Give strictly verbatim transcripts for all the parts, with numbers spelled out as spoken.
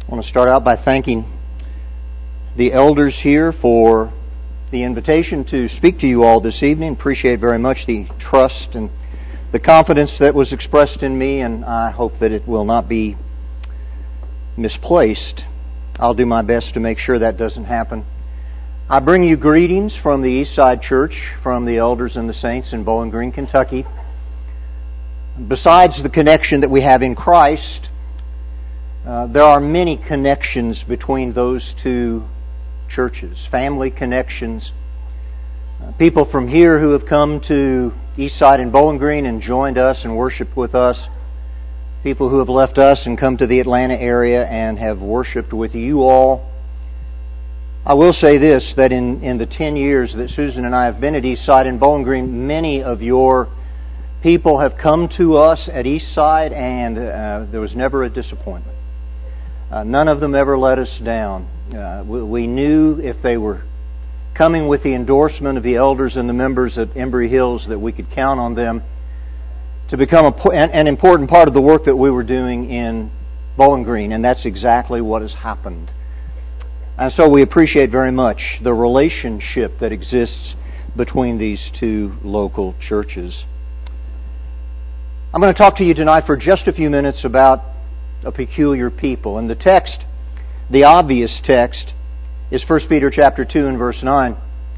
I want to start out by thanking the elders here for the invitation to speak to you all this evening. Appreciate very much the trust and the confidence that was expressed in me, and I hope that it will not be misplaced. I'll do my best to make sure that doesn't happen. I bring you greetings from the Eastside Church, from the elders and the saints in Bowling Green, Kentucky. Besides the connection that we have in Christ, uh, there are many connections between those two churches, family connections. Uh, people from here who have come to Eastside and Bowling Green and joined us and worshiped with us. People who have left us and come to the Atlanta area and have worshiped with you all. I will say this, that in, in the ten years that Susan and I have been at Eastside and Bowling Green, many of your people have come to us at Eastside, and uh, there was never a disappointment. Uh, none of them ever let us down. Uh, we, we knew if they were coming with the endorsement of the elders and the members at Embry Hills that we could count on them to become a, an, an important part of the work that we were doing in Bowling Green, and that's exactly what has happened. And so we appreciate very much the relationship that exists between these two local churches. I'm going to talk to you tonight for just a few minutes about a peculiar people. And the text, the obvious text, is First Peter chapter two and verse nine.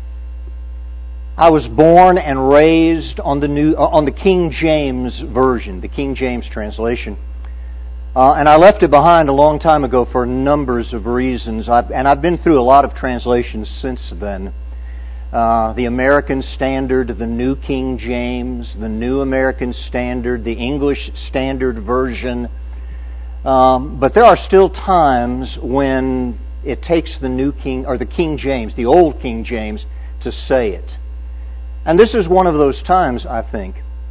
I was born and raised on the new on the King James Version, the King James translation. Uh, and I left it behind a long time ago for numbers of reasons. I've, and I've been through a lot of translations since then. Uh, the American Standard, the New King James, the New American Standard, the English Standard Version. Um, but there are still times when it takes the New King, or the King James, the Old King James, to say it. And this is one of those times, I think,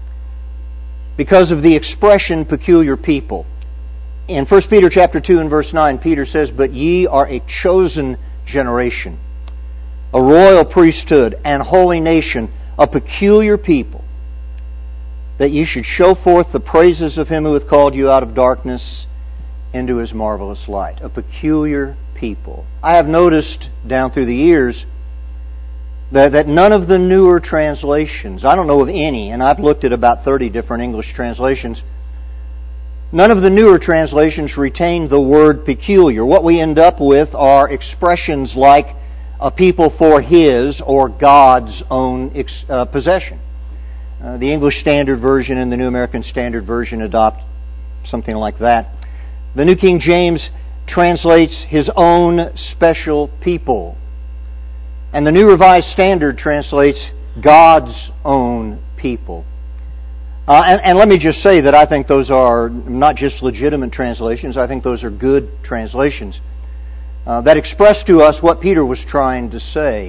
because of the expression peculiar people. In First Peter chapter two and verse nine, Peter says, "But ye are a chosen generation, a royal priesthood, and holy nation, a peculiar people, that ye should show forth the praises of Him who hath called you out of darkness into His marvelous light." A peculiar people. I have noticed down through the years that, that none of the newer translations, I don't know of any, and I've looked at about thirty different English translations, none of the newer translations retain the word peculiar. What we end up with are expressions like a people for His or God's own ex- uh, possession. Uh, the English Standard Version and the New American Standard Version adopt something like that. The New King James translates His own special people. And the New Revised Standard translates God's own people. Uh, and, and let me just say that I think those are not just legitimate translations, I think those are good translations uh, that express to us what Peter was trying to say.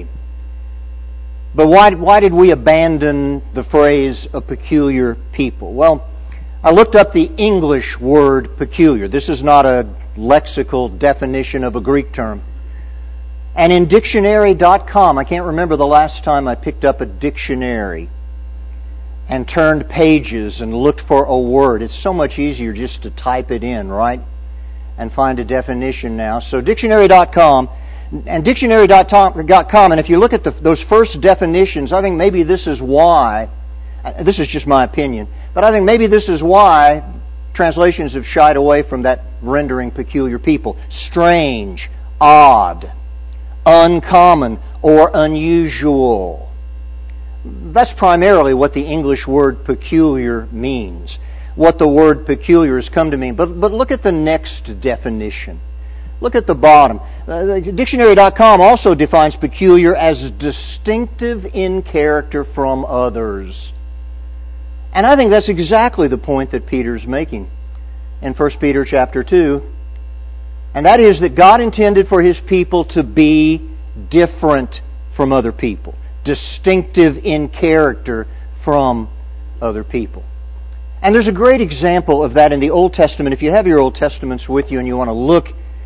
But why, why did we abandon the phrase "a peculiar people"? Well, I looked up the English word peculiar. This is not a lexical definition of a Greek term. And in dictionary dot com, I can't remember the last time I picked up a dictionary and turned pages and looked for a word. It's so much easier just to type it in, right? And find a definition now. So dictionary dot com and dictionary dot com, and if you look at the, those first definitions, I think maybe this is why, this is just my opinion, but I think maybe this is why translations have shied away from that rendering peculiar people. Strange, odd, uncommon, or unusual. That's primarily what the English word peculiar means, what the word peculiar has come to mean. But, but look at the next definition. Look at the bottom. Uh, dictionary dot com also defines peculiar as distinctive in character from others. And I think that's exactly the point that Peter's making in First Peter chapter two. And that is that God intended for His people to be different from other people. Distinctive in character from other people. And there's a great example of that in the Old Testament. If you have your Old Testaments with you and you want to look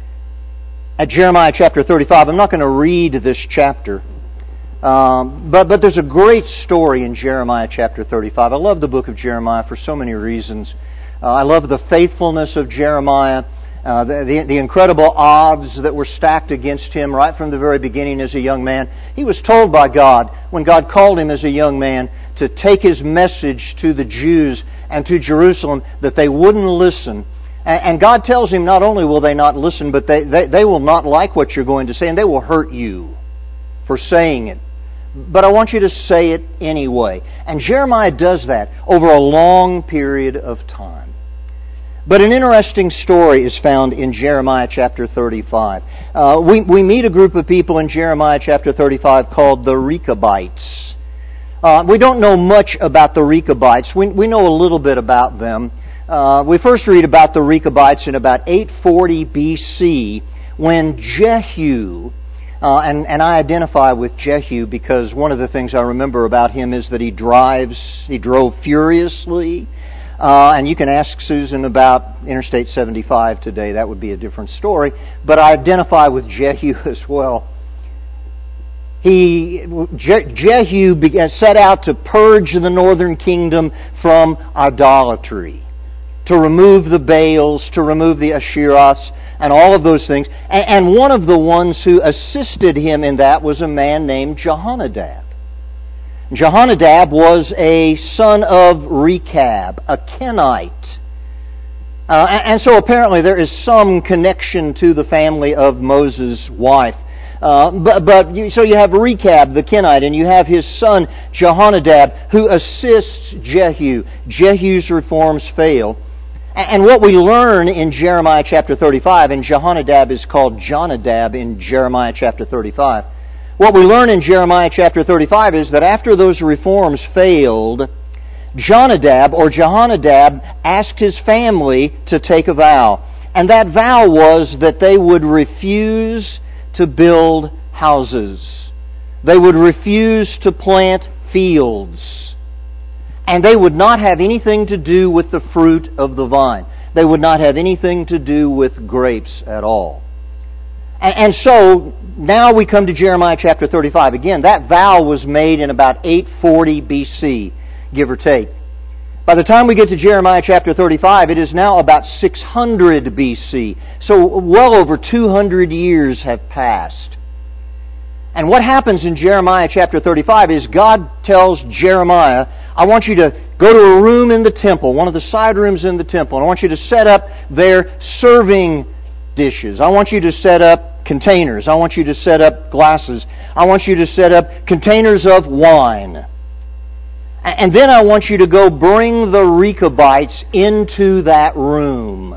at Jeremiah chapter thirty-five, I'm not going to read this chapter, um, but, but there's a great story in Jeremiah chapter thirty-five. I love the book of Jeremiah for so many reasons. Uh, I love the faithfulness of Jeremiah. uh, the, the, the incredible odds that were stacked against him right from the very beginning as a young man. He was told by God, when God called him as a young man, to take his message to the Jews and to Jerusalem, that they wouldn't listen. And, and God tells him not only will they not listen, but they, they, they will not like what you're going to say, and they will hurt you for saying it. But I want you to say it anyway. And Jeremiah does that over a long period of time. But an interesting story is found in Jeremiah chapter thirty-five. Uh, we, we meet a group of people in Jeremiah chapter thirty-five called the Rechabites. Uh, we don't know much about the Rechabites. We, we know a little bit about them. Uh, we first read about the Rechabites in about eight forty B C when Jehu, Uh, and, and I identify with Jehu because one of the things I remember about him is that he drives, he drove furiously. Uh, and you can ask Susan about Interstate seventy-five today. That would be a different story. But I identify with Jehu as well. He, Je, Jehu began, set out to purge the northern kingdom from idolatry, to remove the Baals, to remove the Asherahs, and all of those things. And one of the ones who assisted him in that was a man named Jehonadab. Jehonadab was a son of Rechab, a Kenite. Uh, and so apparently there is some connection to the family of Moses' wife. Uh, but but you, so you have Rechab, the Kenite, and you have his son Jehonadab, who assists Jehu. Jehu's reforms fail. And what we learn in Jeremiah chapter thirty-five, and Jehonadab is called Jonadab in Jeremiah chapter thirty-five. What we learn in Jeremiah chapter thirty-five is that after those reforms failed, Jonadab or Jehonadab asked his family to take a vow. And that vow was that they would refuse to build houses. They would refuse to plant fields. And they would not have anything to do with the fruit of the vine. They would not have anything to do with grapes at all. And, and so, now we come to Jeremiah chapter thirty-five. Again, that vow was made in about eight forty B C, give or take. By the time we get to Jeremiah chapter thirty-five, it is now about six hundred B C. So well over two hundred years have passed. And what happens in Jeremiah chapter thirty-five is God tells Jeremiah, I want you to go to a room in the temple, one of the side rooms in the temple, and I want you to set up there serving dishes. I want you to set up containers. I want you to set up glasses. I want you to set up containers of wine. And then I want you to go bring the Rechabites into that room.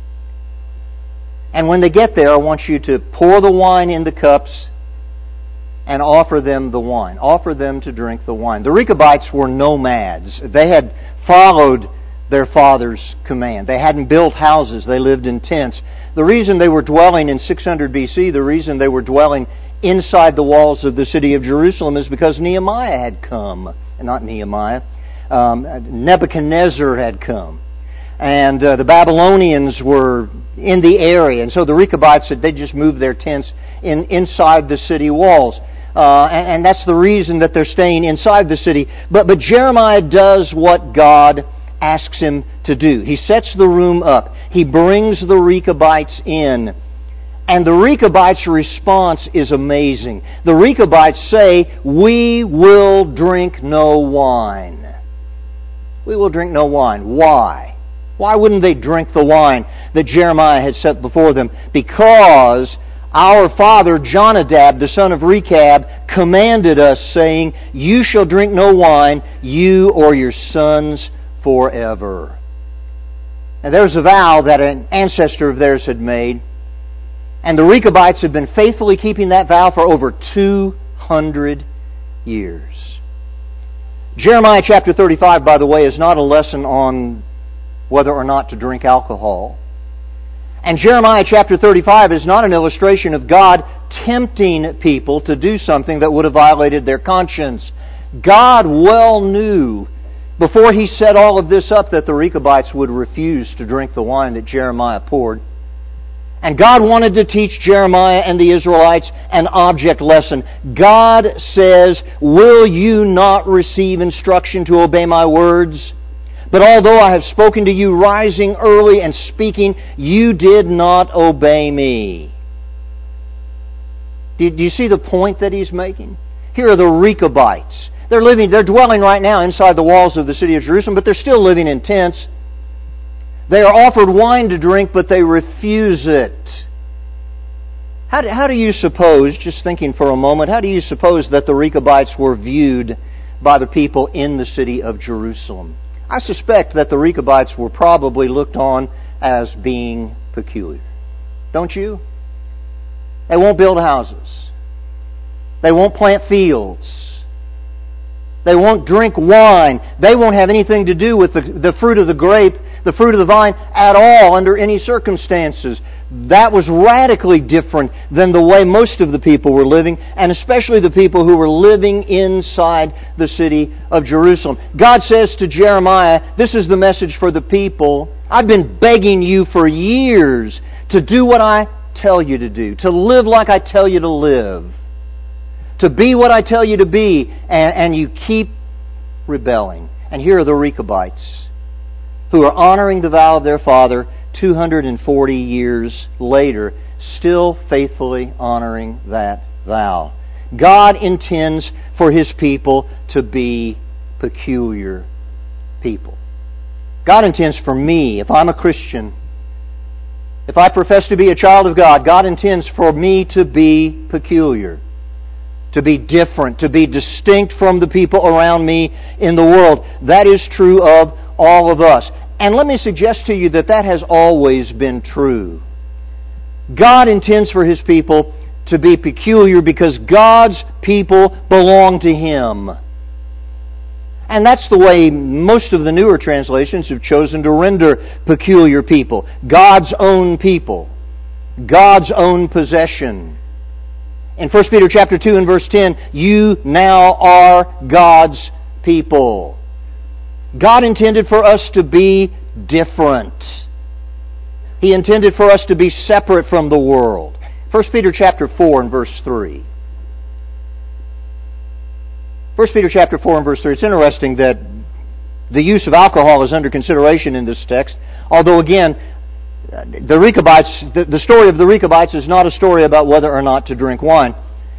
And when they get there, I want you to pour the wine in the cups and offer them the wine. Offer them to drink the wine. The Rechabites were nomads. They had followed their father's command. They hadn't built houses. They lived in tents. The reason they were dwelling in six hundred B C, the reason they were dwelling inside the walls of the city of Jerusalem is because Nehemiah had come. Not Nehemiah. Um, Nebuchadnezzar had come. And uh, the Babylonians were in the area. And so the Rechabites said they just moved their tents in inside the city walls. Uh, and, and that's the reason that they're staying inside the city. But, but Jeremiah does what God asks him to do. He sets the room up. He brings the Rechabites in. And the Rechabites' response is amazing. The Rechabites say, we will drink no wine. We will drink no wine. Why? Why wouldn't they drink the wine that Jeremiah had set before them? Because our father Jonadab, the son of Rechab, commanded us, saying, you shall drink no wine, you or your sons forever. And there's a vow that an ancestor of theirs had made. And the Rechabites have been faithfully keeping that vow for over two hundred years. Jeremiah chapter thirty-five, by the way, is not a lesson on whether or not to drink alcohol. And Jeremiah chapter thirty-five is not an illustration of God tempting people to do something that would have violated their conscience. God well knew before He set all of this up that the Rechabites would refuse to drink the wine that Jeremiah poured. And God wanted to teach Jeremiah and the Israelites an object lesson. God says, will you not receive instruction to obey my words? But although I have spoken to you rising early and speaking, you did not obey me. Do you see the point that he's making? Here are the Rechabites. They're living, they're dwelling right now inside the walls of the city of Jerusalem, but they're still living in tents. They are offered wine to drink, but they refuse it. How do, how do you suppose, just thinking for a moment, how do you suppose that the Rechabites were viewed by the people in the city of Jerusalem? I suspect that the Rechabites were probably looked on as being peculiar. Don't you? They won't build houses. They won't plant fields. They won't drink wine. They won't have anything to do with the, the fruit of the grape, the fruit of the vine at all under any circumstances. That was radically different than the way most of the people were living, and especially the people who were living inside the city of Jerusalem. God says to Jeremiah, this is the message for the people. I've been begging you for years to do what I tell you to do, to live like I tell you to live, to be what I tell you to be, and, and you keep rebelling. And here are the Rechabites, who are honoring the vow of their father two hundred forty years later, still faithfully honoring that vow. God intends for His people to be peculiar people. God intends for me, if I'm a Christian, if I profess to be a child of God, God intends for me to be peculiar, to be different, to be distinct from the people around me in the world. That is true of all of us. And let me suggest to you that that has always been true. God intends for His people to be peculiar because God's people belong to Him. And that's the way most of the newer translations have chosen to render peculiar people. God's own people. God's own possession. In First Peter chapter two and verse ten, you now are God's people. God intended for us to be different. He intended for us to be separate from the world. First Peter chapter four and verse three. First Peter chapter four and verse three. It's interesting that the use of alcohol is under consideration in this text. Although again, the Rechabites, the, the story of the Rechabites is not a story about whether or not to drink wine.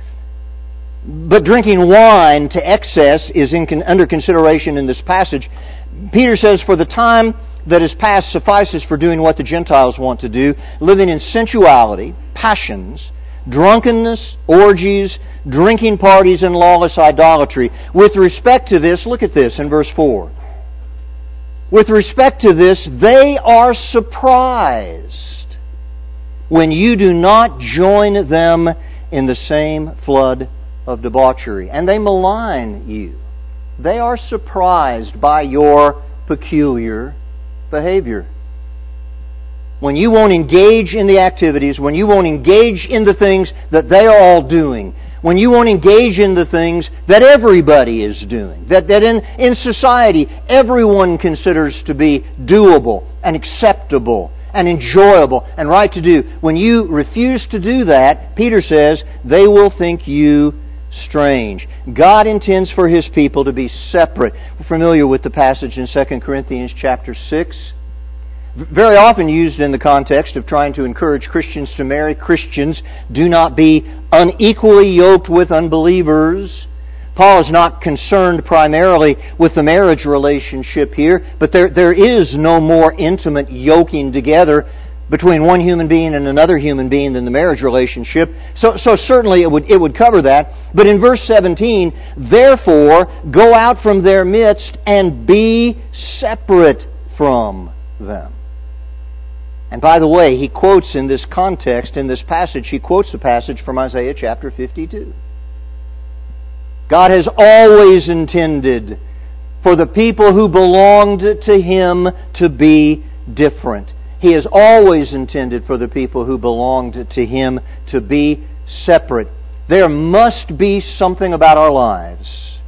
But drinking wine to excess is in, under consideration in this passage. Peter says, for the time that is past suffices for doing what the Gentiles want to do, living in sensuality, passions, drunkenness, orgies, drinking parties, and lawless idolatry. With respect to this, look at this in verse four. With respect to this, they are surprised when you do not join them in the same flood of debauchery. And they malign you. They are surprised by your peculiar behavior. When you won't engage in the activities, when you won't engage in the things that they are all doing, when you won't engage in the things that everybody is doing, that, that in, in society everyone considers to be doable and acceptable and enjoyable and right to do. When you refuse to do that, Peter says, they will think you strange. God intends for His people to be separate. We're familiar with the passage in Second Corinthians chapter six. Very often used in the context of trying to encourage Christians to marry Christians. Do not be unequally yoked with unbelievers. Paul is not concerned primarily with the marriage relationship here, but there, there is no more intimate yoking together between one human being and another human being than the marriage relationship. So, so certainly it would, it would cover that. But in verse seventeen, therefore, go out from their midst and be separate from them. And by the way, he quotes in this context, in this passage, he quotes the passage from Isaiah chapter fifty-two. God has always intended for the people who belonged to Him to be different. He has always intended for the people who belonged to Him to be separate. There must be something about our lives,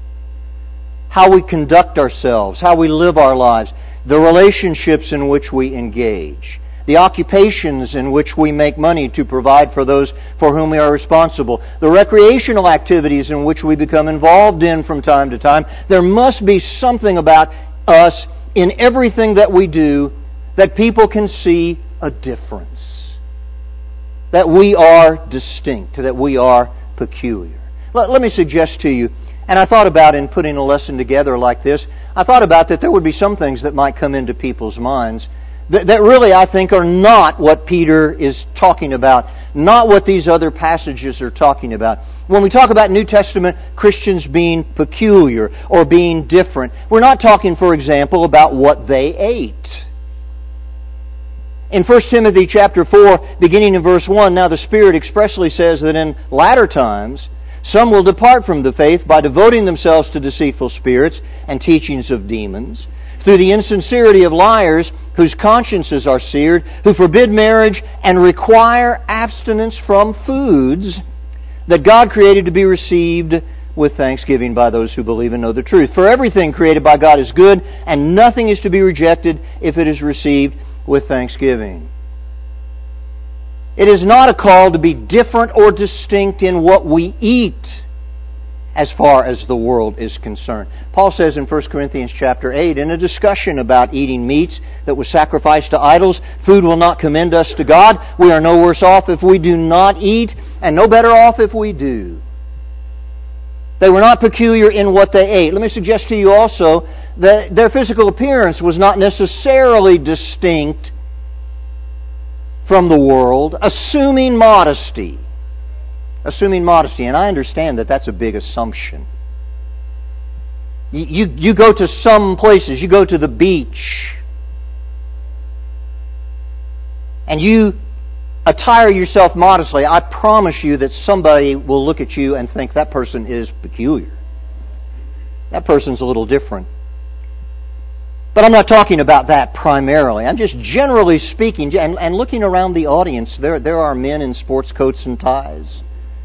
how we conduct ourselves, how we live our lives, the relationships in which we engage, the occupations in which we make money to provide for those for whom we are responsible, the recreational activities in which we become involved in from time to time. There must be something about us in everything that we do that people can see a difference. That we are distinct, that we are peculiar. Let, let me suggest to you, and I thought about in putting a lesson together like this, I thought about that there would be some things that might come into people's minds that, that really I think are not what Peter is talking about, not what these other passages are talking about. When we talk about New Testament Christians being peculiar or being different, we're not talking, for example, about what they ate. In First Timothy chapter four, beginning in verse one, now the Spirit expressly says that in latter times some will depart from the faith by devoting themselves to deceitful spirits and teachings of demons, through the insincerity of liars whose consciences are seared, who forbid marriage and require abstinence from foods that God created to be received with thanksgiving by those who believe and know the truth. For everything created by God is good, and nothing is to be rejected if it is received with thanksgiving. It is not a call to be different or distinct in what we eat as far as the world is concerned. Paul says in First Corinthians chapter eight, in a discussion about eating meats that was sacrificed to idols, food will not commend us to God. We are no worse off if we do not eat, and no better off if we do. They were not peculiar in what they ate. Let me suggest to you also that their physical appearance was not necessarily distinct from the world, assuming modesty. Assuming modesty, and I understand that that's a big assumption. You, you, you go to some places, you go to the beach, and you attire yourself modestly, I promise you that somebody will look at you and think that person is peculiar. That person's a little different. But I'm not talking about that primarily. I'm just generally speaking, and, and looking around the audience, there, there are men in sports coats and ties.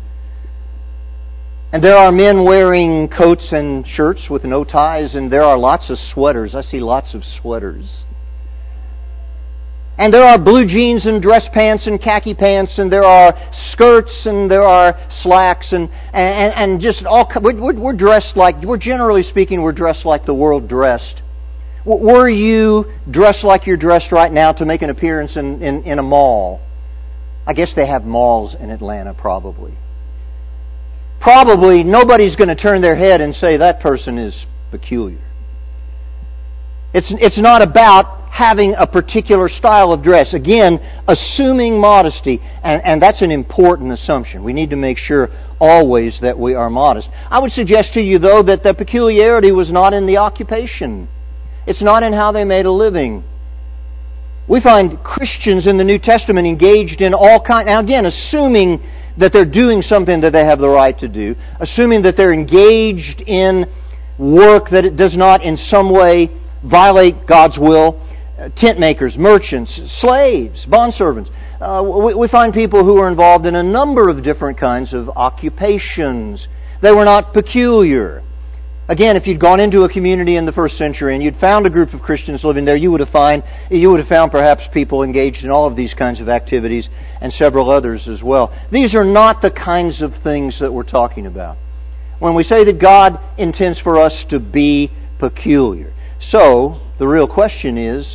And there are men wearing coats and shirts with no ties, and there are lots of sweaters. I see lots of sweaters. And there are blue jeans and dress pants and khaki pants, and there are skirts and there are slacks, and and, and just all. We're, we're dressed like, we're generally speaking, we're dressed like the world dressed. Were you dressed like you're dressed right now to make an appearance in, in, in a mall? I guess they have malls in Atlanta, probably. Probably nobody's going to turn their head and say that person is peculiar. It's, it's not about having a particular style of dress. Again, assuming modesty, and, and that's an important assumption. We need to make sure always that we are modest. I would suggest to you, though, that the peculiarity was not in the occupation. It's not in how they made a living. We find Christians in the New Testament engaged in all kinds, now again, assuming that they're doing something that they have the right to do, assuming that they're engaged in work that it does not in some way violate God's will, uh, tent makers, merchants, slaves, bondservants. Uh, we, we find people who are involved in a number of different kinds of occupations. They were not peculiar. Again, if you'd gone into a community in the first century and you'd found a group of Christians living there, you would have find you would have found perhaps people engaged in all of these kinds of activities and several others as well. These are not the kinds of things that we're talking about when we say that God intends for us to be peculiar. So, the real question is,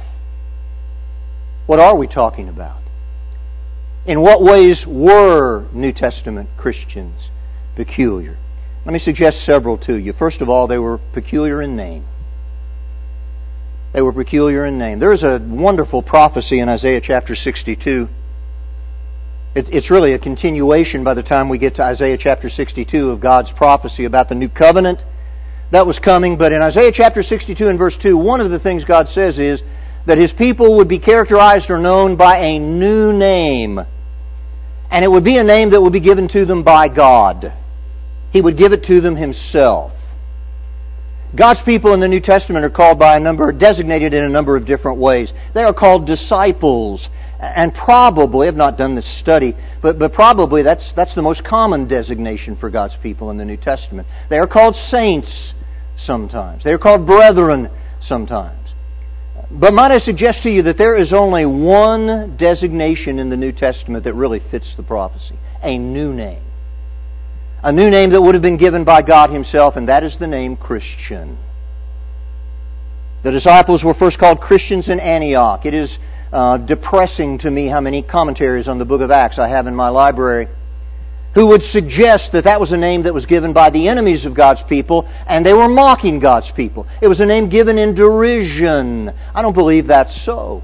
what are we talking about? In what ways were New Testament Christians peculiar? Let me suggest several to you. First of all, they were peculiar in name. They were peculiar in name. There is a wonderful prophecy in Isaiah chapter sixty-two. It's really a continuation by the time we get to Isaiah chapter sixty-two of God's prophecy about the new covenant that was coming. But in Isaiah chapter sixty-two and verse two, one of the things God says is that His people would be characterized or known by a new name. And it would be a name that would be given to them by God. He would give it to them Himself. God's people in the New Testament are called by a number, designated in a number of different ways. They are called disciples. And probably, I've not done this study, but, but probably that's, that's the most common designation for God's people in the New Testament. They are called saints sometimes. They are called brethren sometimes. But might I suggest to you that there is only one designation in the New Testament that really fits the prophecy. A new name. A new name that would have been given by God Himself, and that is the name Christian. The disciples were first called Christians in Antioch. It is uh, depressing to me how many commentaries on the book of Acts I have in my library who would suggest that that was a name that was given by the enemies of God's people and they were mocking God's people. It was a name given in derision. I don't believe that's so.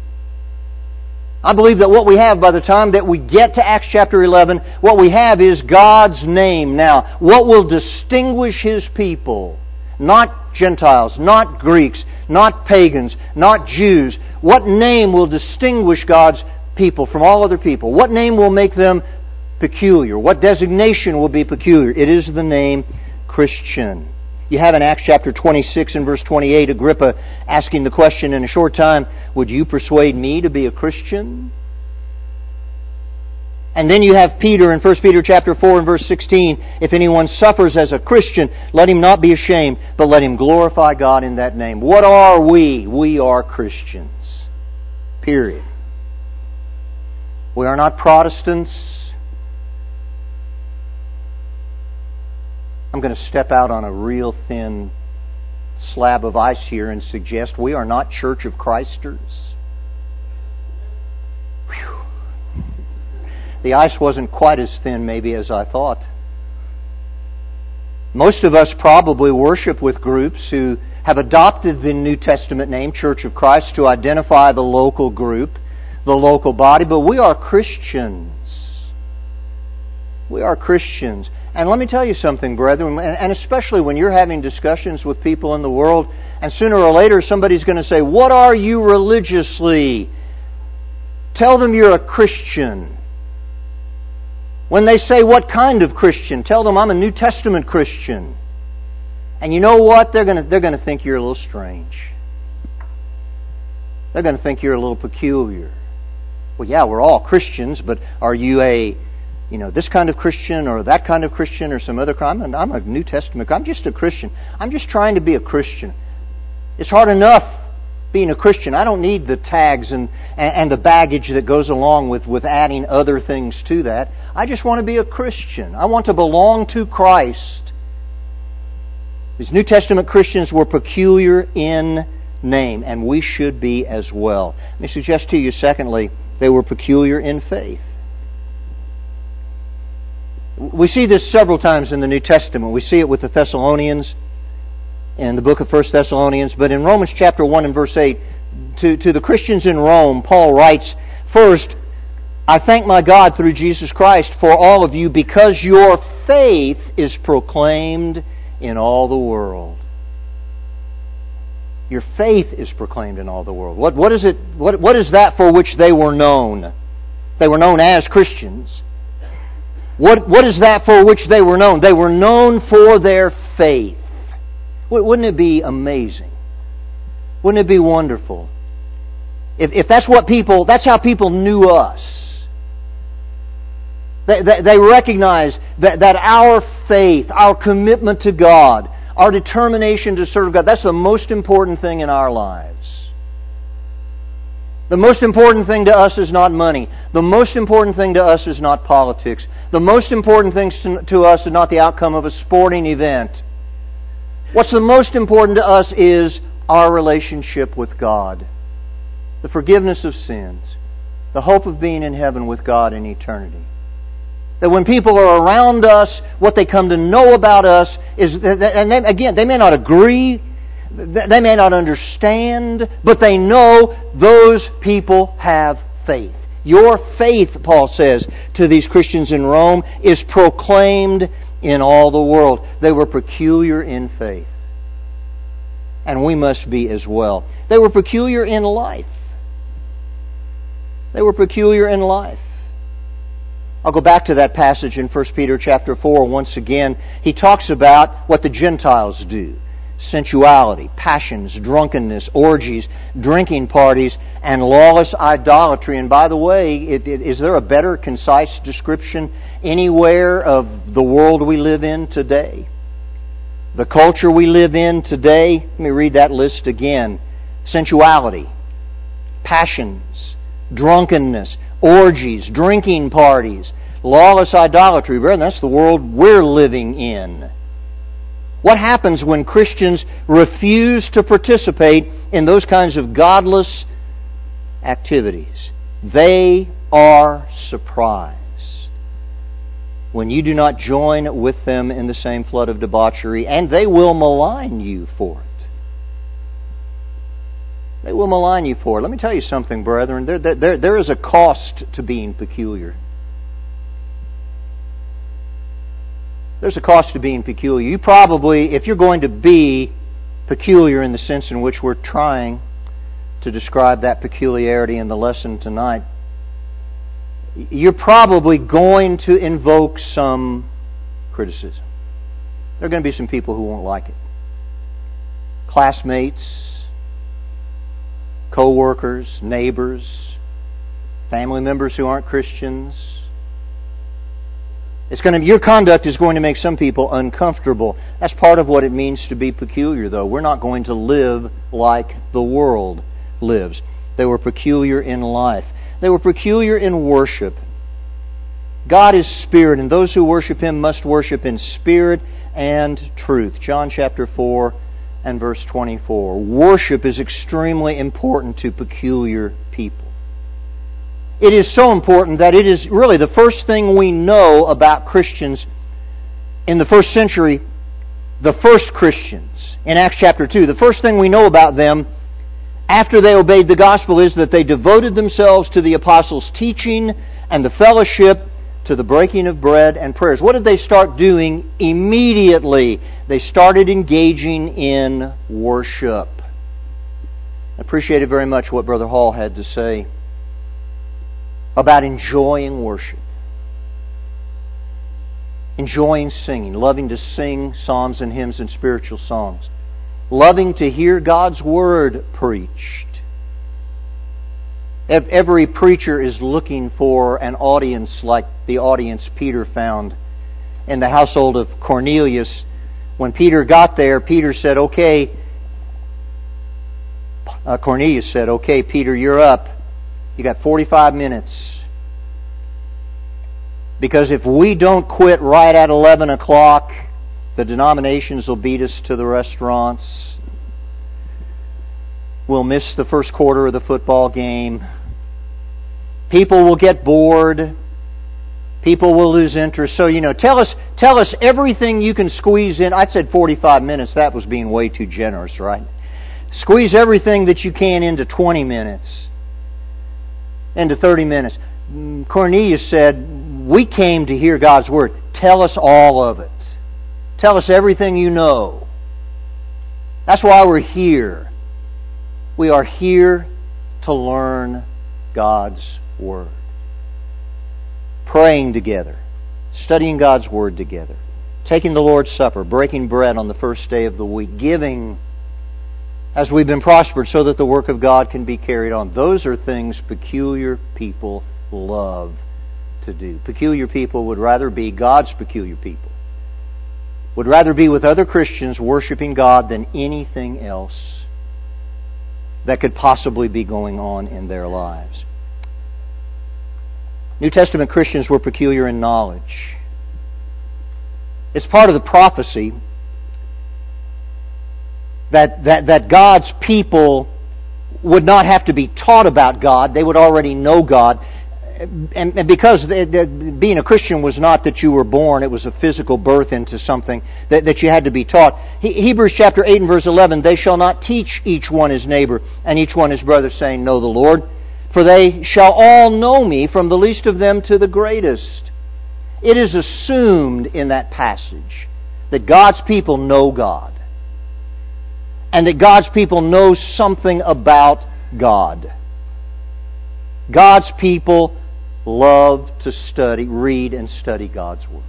I believe that what we have by the time that we get to Acts chapter eleven, what we have is God's name. Now, what will distinguish His people? Not Gentiles, not Greeks, not pagans, not Jews. What name will distinguish God's people from all other people? What name will make them peculiar? What designation will be peculiar? It is the name Christian. You have in Acts chapter twenty-six and verse twenty-eight, Agrippa asking the question in a short time, would you persuade me to be a Christian? And then you have Peter in First Peter chapter four and verse sixteen, if anyone suffers as a Christian, let him not be ashamed, but let him glorify God in that name. What are we? We are Christians. Period. We are not Protestants. I'm going to step out on a real thin slab of ice here and suggest we are not Church of Christers. Whew. The ice wasn't quite as thin maybe as I thought. Most of us probably worship with groups who have adopted the New Testament name Church of Christ to identify the local group, the local body, but we are Christians. We are Christians. And let me tell you something, brethren, and especially when you're having discussions with people in the world, and sooner or later somebody's going to say, what are you religiously? Tell them you're a Christian. When they say, what kind of Christian? Tell them I'm a New Testament Christian. And you know what? They're going to, they're going to think you're a little strange. They're going to think you're a little peculiar. Well, yeah, we're all Christians, but are you a You know, this kind of Christian or that kind of Christian or some other kind? I'm a New Testament. I'm just a Christian. I'm just trying to be a Christian. It's hard enough being a Christian. I don't need the tags and, and the baggage that goes along with, with adding other things to that. I just want to be a Christian. I want to belong to Christ. These New Testament Christians were peculiar in name, and we should be as well. Let me suggest to you, secondly, they were peculiar in faith. We see this several times in the New Testament. We see it with the Thessalonians in the book of First Thessalonians. But in Romans chapter one and verse eight, to, to the Christians in Rome, Paul writes, first, I thank my God through Jesus Christ for all of you because your faith is proclaimed in all the world. Your faith is proclaimed in all the world. What, what is it? What, what is that for which they were known? They were known as Christians. What, what is that for which they were known? They were known for their faith. Wouldn't it be amazing? Wouldn't it be wonderful? If, if that's what people, that's how people knew us. They, they, they recognize that, that our faith, our commitment to God, our determination to serve God, that's the most important thing in our lives. The most important thing to us is not money. The most important thing to us is not politics. The most important thing to us is not the outcome of a sporting event. What's the most important to us is our relationship with God. The forgiveness of sins. The hope of being in heaven with God in eternity. That when people are around us, what they come to know about us is, and they, again, they may not agree, they may not understand, but they know those people have faith. Your faith, Paul says to these Christians in Rome, is proclaimed in all the world. They were peculiar in faith. And we must be as well. They were peculiar in life. They were peculiar in life. I'll go back to that passage in First Peter chapter four once again. He talks about what the Gentiles do. Sensuality, passions, drunkenness, orgies, drinking parties, and lawless idolatry. And by the way, it, it, is there a better concise description anywhere of the world we live in today? The culture we live in today? Let me read that list again. Sensuality, passions, drunkenness, orgies, drinking parties, lawless idolatry. Brethren, that's the world we're living in. What happens when Christians refuse to participate in those kinds of godless activities? They are surprised when you do not join with them in the same flood of debauchery, and they will malign you for it. They will malign you for it. Let me tell you something, brethren. There, there, there is a cost to being peculiar. There's a cost to being peculiar. You probably, if you're going to be peculiar in the sense in which we're trying to describe that peculiarity in the lesson tonight, you're probably going to invoke some criticism. There are going to be some people who won't like it. Classmates, co-workers, neighbors, family members who aren't Christians. It's going to, your conduct is going to make some people uncomfortable. That's part of what it means to be peculiar, though. We're not going to live like the world lives. They were peculiar in life. They were peculiar in worship. God is Spirit, and those who worship Him must worship in spirit and truth. John chapter four and verse twenty-four. Worship is extremely important to peculiar people. It is so important that it is really the first thing we know about Christians in the first century, the first Christians in Acts chapter two. The first thing we know about them after they obeyed the gospel is that they devoted themselves to the apostles' teaching and the fellowship, to the breaking of bread and prayers. What did they start doing immediately? They started engaging in worship. I appreciated very much what Brother Hall had to say about enjoying worship. Enjoying singing, loving to sing psalms and hymns and spiritual songs. Loving to hear God's Word preached. Every preacher is looking for an audience like the audience Peter found in the household of Cornelius. When Peter got there, Peter said, okay, uh, Cornelius said, okay, Peter, you're up. You got forty-five minutes. Because if we don't quit right at eleven o'clock, the denominations will beat us to the restaurants. We'll miss the first quarter of the football game. People will get bored. People will lose interest. So, you know, tell us tell us everything you can squeeze in. I said forty-five minutes. That was being way too generous, right? Squeeze everything that you can into twenty minutes. Into thirty minutes. Cornelius said, we came to hear God's Word. Tell us all of it. Tell us everything you know. That's why we're here. We are here to learn God's Word. Praying together. Studying God's Word together. Taking the Lord's Supper. Breaking bread on the first day of the week. Giving as we've been prospered so that the work of God can be carried on. Those are things peculiar people love to do. Peculiar people would rather be God's peculiar people. Would rather be with other Christians worshiping God than anything else that could possibly be going on in their lives. New Testament Christians were peculiar in knowledge. It's part of the prophecy that, that, that God's people would not have to be taught about God. They would already know God. And, and because they, they, being a Christian was not that you were born, it was a physical birth into something that, that you had to be taught. He, Hebrews chapter eight and verse eleven, they shall not teach each one his neighbor and each one his brother, saying, know the Lord. For they shall all know me, from the least of them to the greatest. It is assumed in that passage that God's people know God. And that God's people know something about God. God's people love to study, read and study God's Word.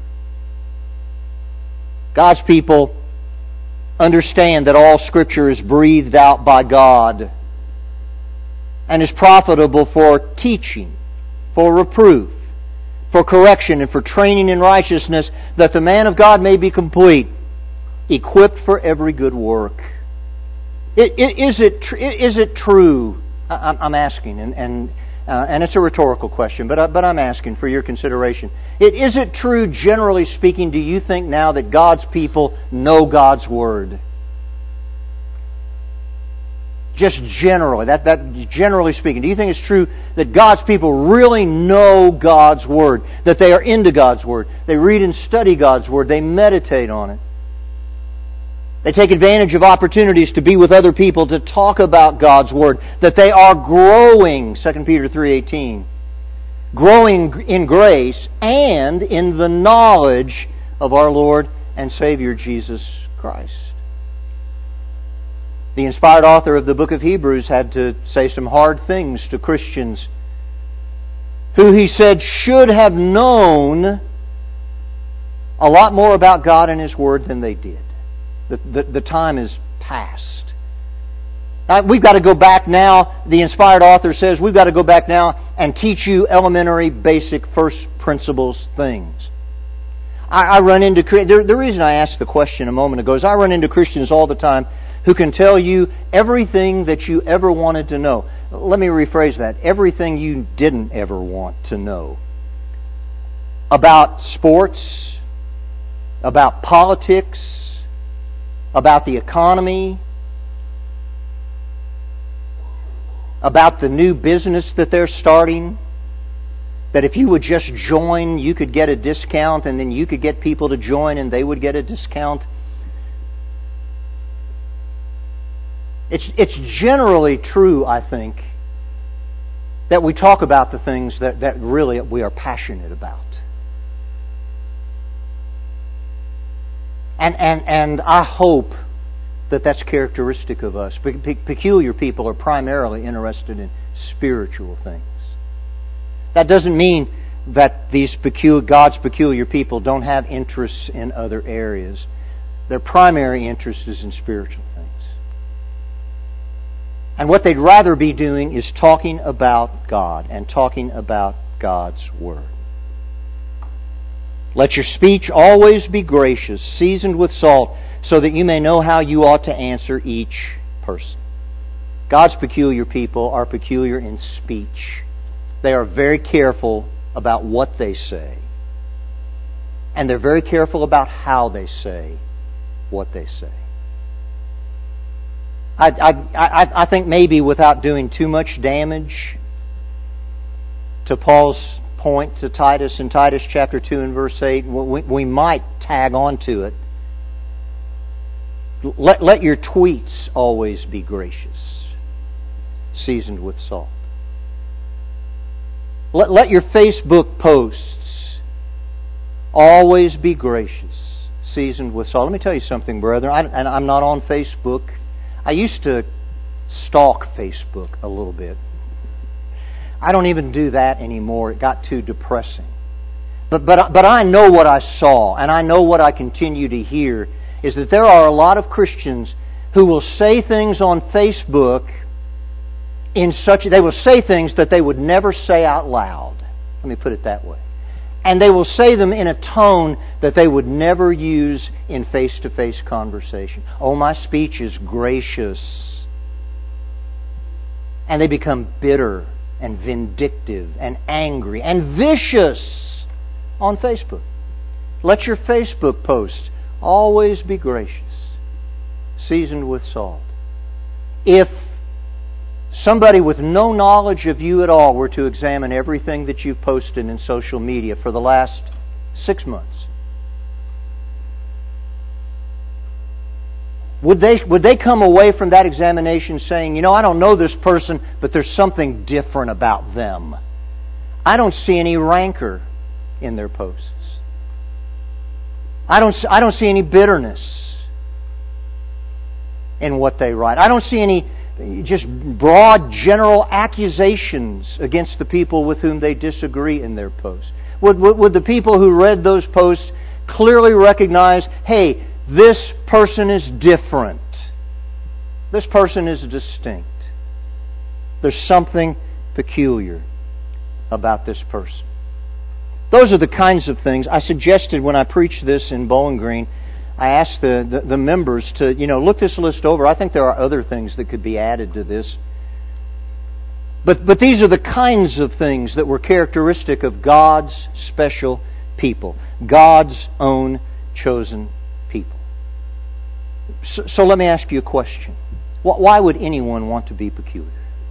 God's people understand that all Scripture is breathed out by God and is profitable for teaching, for reproof, for correction, and for training in righteousness, that the man of God may be complete, equipped for every good work. Is it, is it true? I'm asking, and, and uh, and it's a rhetorical question, but, I, but I'm asking for your consideration. It, is it true, generally speaking, do you think now that God's people know God's Word? Just generally, that, that generally speaking, do you think it's true that God's people really know God's Word? That they are into God's Word? They read and study God's Word. They meditate on it. They take advantage of opportunities to be with other people to talk about God's Word. That they are growing, Second Peter three eighteen. Growing in grace and in the knowledge of our Lord and Savior Jesus Christ. The inspired author of the book of Hebrews had to say some hard things to Christians who he said should have known a lot more about God and His Word than they did. The, the, the time is past. Now, we've got to go back now, the inspired author says, we've got to go back now and teach you elementary, basic, first principles things. I, I run into... The, the reason I asked the question a moment ago is I run into Christians all the time who can tell you everything that you ever wanted to know. Let me rephrase that. Everything you didn't ever want to know. About sports, about politics, about the economy, about the new business that they're starting. That if you would just join, you could get a discount, and then you could get people to join and they would get a discount. It's, it's generally true, I think, that we talk about the things that, that really we are passionate about. And, and, and I hope that that's characteristic of us. Pe- pe- peculiar people are primarily interested in spiritual things. That doesn't mean that these peculiar, God's peculiar people don't have interests in other areas. Their primary interest is in spiritual things. And what they'd rather be doing is talking about God and talking about God's Word. Let your speech always be gracious, seasoned with salt, so that you may know how you ought to answer each person. God's peculiar people are peculiar in speech. They are very careful about what they say. And they're very careful about how they say what they say. I, I, I think maybe without doing too much damage to Paul's point to Titus in Titus chapter two and verse eight, we, we might tag on to it. Let, let your tweets always be gracious, seasoned with salt. Let, let your Facebook posts always be gracious, seasoned with salt. Let me tell you something, brethren. I, and I'm not on Facebook. I used to stalk Facebook a little bit. I don't even do that anymore. It got too depressing. But, but, but I know what I saw, and I know what I continue to hear, is that there are a lot of Christians who will say things on Facebook in such... They will say things that they would never say out loud. Let me put it that way. And they will say them in a tone that they would never use in face-to-face conversation. Oh, my speech is gracious. And they become bitter and vindictive and angry and vicious on Facebook. Let your Facebook posts always be gracious, seasoned with salt. If somebody with no knowledge of you at all were to examine everything that you've posted in social media for the last six months, would they, would they come away from that examination saying, you know, I don't know this person, but there's something different about them. I don't see any rancor in their posts. I don't, I don't see any bitterness in what they write. I don't see any just broad, general accusations against the people with whom they disagree in their posts. Would, would, would the people who read those posts clearly recognize, hey, this person is different. This person is distinct. There's something peculiar about this person. Those are the kinds of things I suggested when I preached this in Bowling Green. I asked the, the, the members to, you know, look this list over. I think there are other things that could be added to this. But, but these are the kinds of things that were characteristic of God's special people, God's own chosen people. So, so let me ask you a question. Why would anyone want to be peculiar?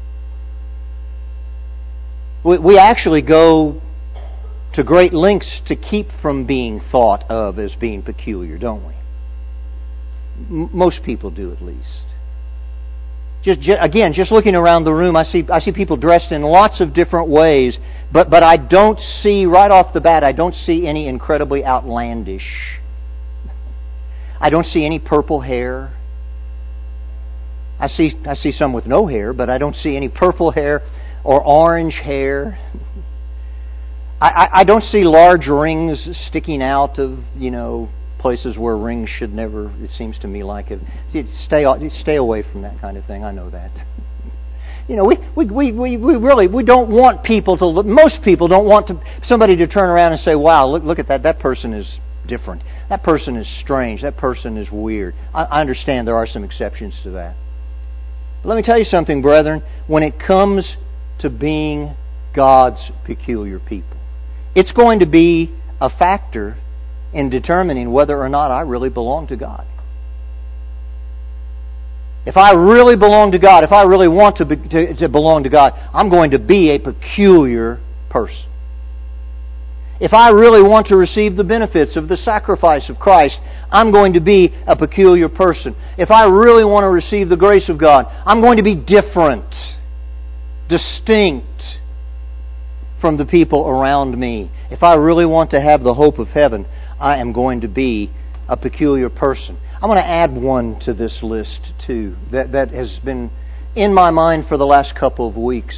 We, we actually go to great lengths to keep from being thought of as being peculiar, don't we? M- most people do, at least. Just, just again, just looking around the room, I see I see people dressed in lots of different ways, but but I don't see right off the bat. I don't see any incredibly outlandish. I don't see any purple hair. I see I see some with no hair, but I don't see any purple hair or orange hair. I, I, I don't see large rings sticking out of, you know, places where rings should never, it seems to me like it. Stay stay away from that kind of thing. I know that. You know, we, we, we, we, we really, we don't want people to, look, most people don't want to, somebody to turn around and say, wow, look, look at that, that person is different. That person is strange. That person is weird. I, I understand there are some exceptions to that. But let me tell you something, brethren. When it comes to being God's peculiar people, it's going to be a factor in determining whether or not I really belong to God. If I really belong to God, if I really want to, be, to, to belong to God, I'm going to be a peculiar person. If I really want to receive the benefits of the sacrifice of Christ, I'm going to be a peculiar person. If I really want to receive the grace of God, I'm going to be different, distinct from the people around me. If I really want to have the hope of heaven, I am going to be a peculiar person. I'm going to add one to this list too that, that has been in my mind for the last couple of weeks.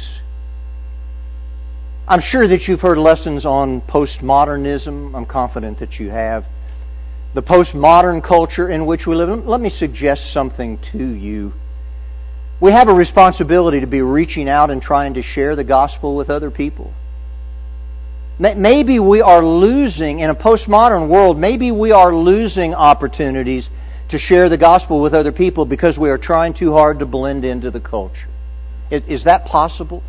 I'm sure that you've heard lessons on postmodernism. I'm confident that you have. The postmodern culture in which we live. Let me suggest something to you. We have a responsibility to be reaching out and trying to share the gospel with other people. Maybe we are losing, in a postmodern world, maybe we are losing opportunities to share the gospel with other people because we are trying too hard to blend into the culture. Is that possible?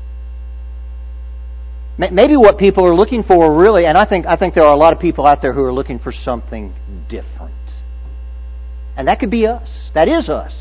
Maybe what people are looking for really, and I think I think there are a lot of people out there who are looking for something different. And that could be us. That is us.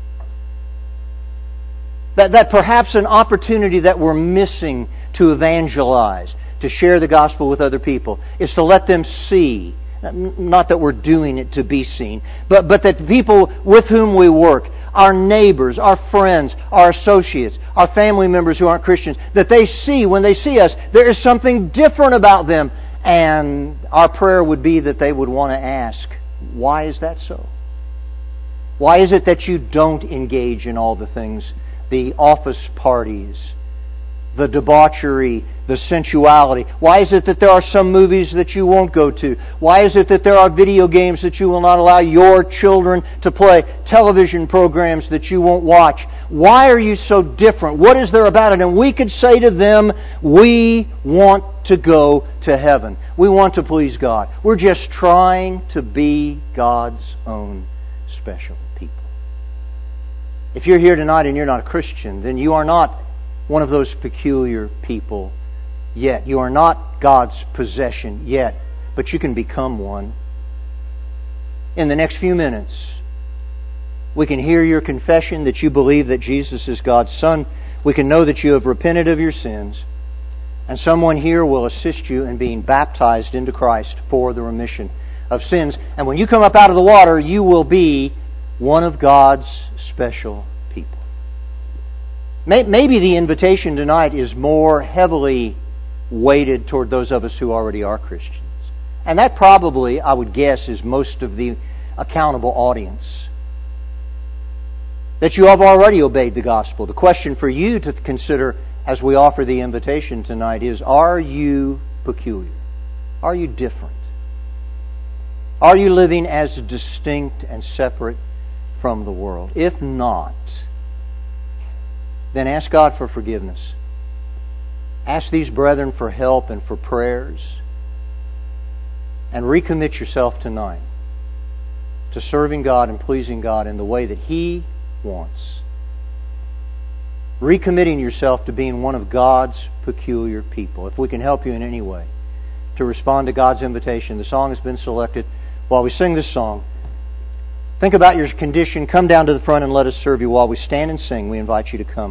That, that perhaps an opportunity that we're missing to evangelize, to share the gospel with other people, is to let them see, not that we're doing it to be seen, but, but that people with whom we work, our neighbors, our friends, our associates, our family members who aren't Christians, that they see, when they see us, there is something different about them. And our prayer would be that they would want to ask, why is that so? Why is it that you don't engage in all the things, the office parties, the debauchery, the sensuality? Why is it that there are some movies that you won't go to? Why is it that there are video games that you will not allow your children to play? Television programs that you won't watch? Why are you so different? What is there about it? And we could say to them, we want to go to heaven. We want to please God. We're just trying to be God's own special people. If you're here tonight and you're not a Christian, then you are not one of those peculiar people yet. You are not God's possession yet, but you can become one. In the next few minutes, we can hear your confession that you believe that Jesus is God's Son. We can know that you have repented of your sins. And someone here will assist you in being baptized into Christ for the remission of sins. And when you come up out of the water, you will be one of God's special people. Maybe the invitation tonight is more heavily weighted toward those of us who already are Christians. And that probably, I would guess, is most of the accountable audience. That you have already obeyed the gospel. The question for you to consider as we offer the invitation tonight is, are you peculiar? Are you different? Are you living as distinct and separate from the world? If not, then ask God for forgiveness. Ask these brethren for help and for prayers. And recommit yourself tonight to serving God and pleasing God in the way that He wants. recommitting yourself to being one of God's peculiar people. If we can help you in any way to respond to God's invitation, the song has been selected. While we sing this song, think about your condition. Come down to the front and let us serve you. While we stand and sing, we invite you to come.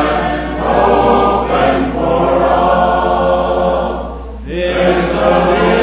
There's a